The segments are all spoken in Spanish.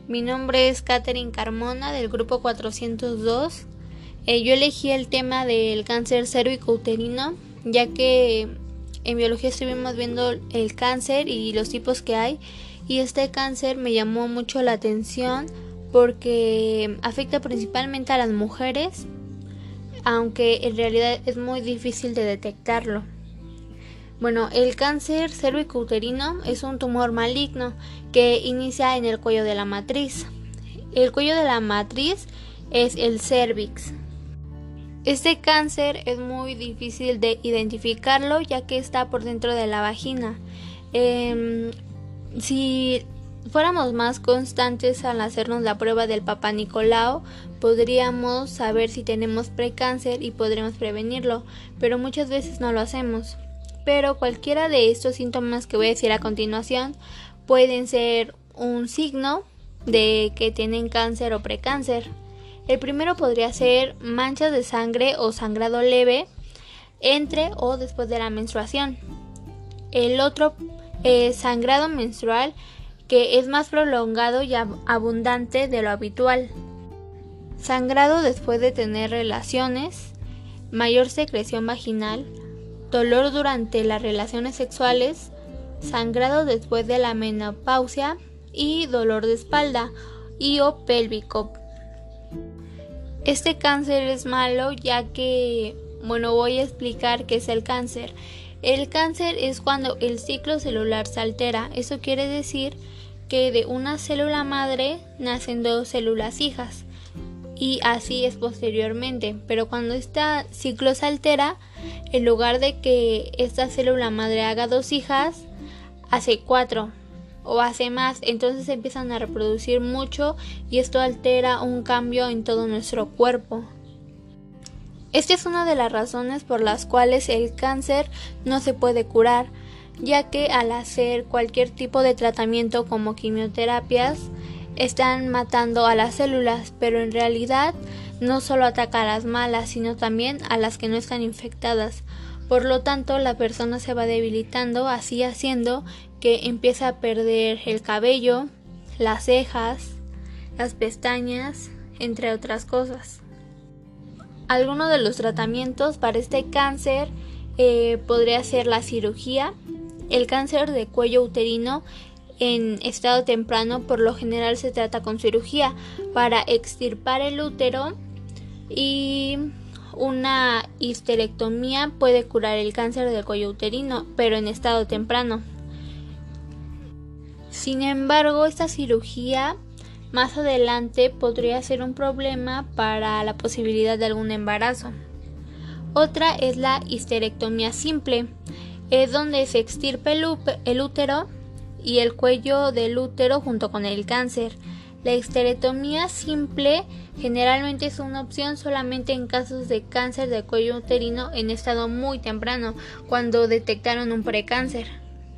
Mi nombre es Katherine Carmona del grupo 402. Yo elegí el tema del cáncer cérvico-uterino, ya que en biología estuvimos viendo el cáncer y los tipos que hay, y este cáncer me llamó mucho la atención porque afecta principalmente a las mujeres, aunque en realidad es muy difícil de detectarlo. Bueno, el cáncer cérvico-uterino es un tumor maligno que inicia en el cuello de la matriz. El cuello de la matriz es el cérvix. Este cáncer es muy difícil de identificarlo, ya que está por dentro de la vagina. Si fuéramos más constantes al hacernos la prueba del Papá Nicolau, podríamos saber si tenemos precáncer y podríamos prevenirlo, pero muchas veces no lo hacemos. Pero cualquiera de estos síntomas que voy a decir a continuación pueden ser un signo de que tienen cáncer o precáncer. El primero podría ser manchas de sangre o sangrado leve entre o después de la menstruación. El otro es sangrado menstrual, que es más prolongado y abundante de lo habitual. Sangrado después de tener relaciones, mayor secreción vaginal, dolor durante las relaciones sexuales, sangrado después de la menopausia y dolor de espalda y o pélvico. Este cáncer es malo, ya que, voy a explicar qué es el cáncer. El cáncer es cuando el ciclo celular se altera. Eso quiere decir que de una célula madre nacen dos células hijas, y así es posteriormente, pero cuando este ciclo se altera, en lugar de que esta célula madre haga dos hijas, hace 4 o hace más, entonces empiezan a reproducir mucho y esto altera un cambio en todo nuestro cuerpo. Esta es una de las razones por las cuales el cáncer no se puede curar, ya que al hacer cualquier tipo de tratamiento como quimioterapias, están matando a las células, pero en realidad no solo ataca a las malas, sino también a las que no están infectadas. Por lo tanto, la persona se va debilitando, así haciendo que empieza a perder el cabello, las cejas, las pestañas, entre otras cosas. Algunos de los tratamientos para este cáncer podría ser la cirugía. El cáncer de cuello uterino en estado temprano por lo general se trata con cirugía para extirpar el útero, y una histerectomía puede curar el cáncer del cuello uterino, pero en estado temprano. Sin embargo, esta cirugía más adelante podría ser un problema para la posibilidad de algún embarazo. Otra es la histerectomía simple, es donde se extirpa el útero y el cuello del útero junto con el cáncer. La histerectomía simple generalmente es una opción solamente en casos de cáncer de cuello uterino en estado muy temprano, cuando detectaron un precáncer.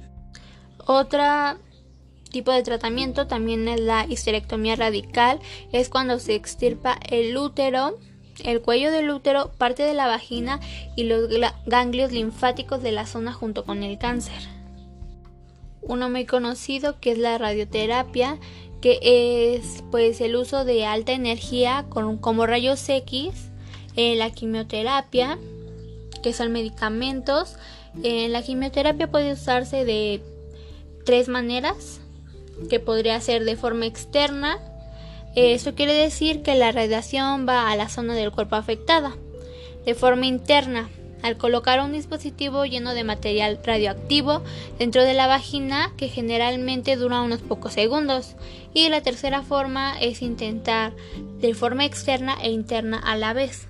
Otro tipo de tratamiento también es la histerectomía radical, es cuando se extirpa el útero, el cuello del útero, parte de la vagina y los ganglios linfáticos de la zona junto con el cáncer. Uno muy conocido que es la radioterapia, que es el uso de alta energía como rayos X, la quimioterapia, que son medicamentos. La quimioterapia puede usarse de 3 maneras, que podría ser de forma externa. Eso quiere decir que la radiación va a la zona del cuerpo afectada. De forma interna, al colocar un dispositivo lleno de material radioactivo dentro de la vagina, que generalmente dura unos pocos segundos. Y la tercera forma es intentar de forma externa e interna a la vez.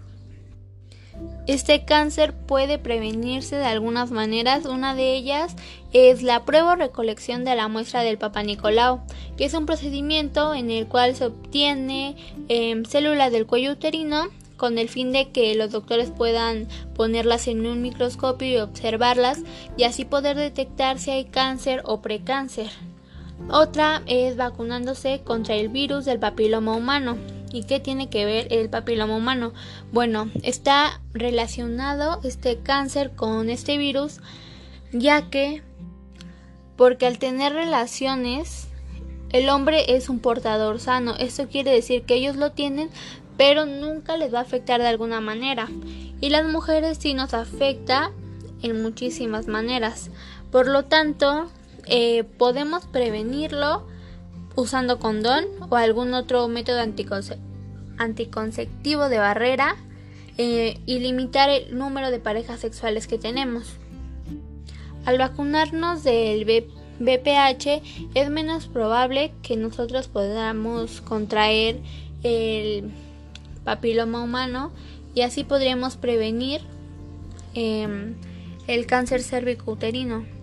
Este cáncer puede prevenirse de algunas maneras. Una de ellas es la prueba o recolección de la muestra del Papá Nicolau, que es un procedimiento en el cual se obtiene células del cuello uterino con el fin de que los doctores puedan ponerlas en un microscopio y observarlas, y así poder detectar si hay cáncer o precáncer. Otra es vacunándose contra el virus del papiloma humano. ¿Y qué tiene que ver el papiloma humano? Está relacionado este cáncer con este virus, ya que porque al tener relaciones el hombre es un portador sano. Esto quiere decir que ellos lo tienen, pero nunca les va a afectar de alguna manera. Y las mujeres sí nos afecta en muchísimas maneras. Por lo tanto, podemos prevenirlo usando condón o algún otro método anticonceptivo de barrera y limitar el número de parejas sexuales que tenemos. Al vacunarnos del VPH es menos probable que nosotros podamos contraer el papiloma humano y así podríamos prevenir el cáncer cérvico uterino.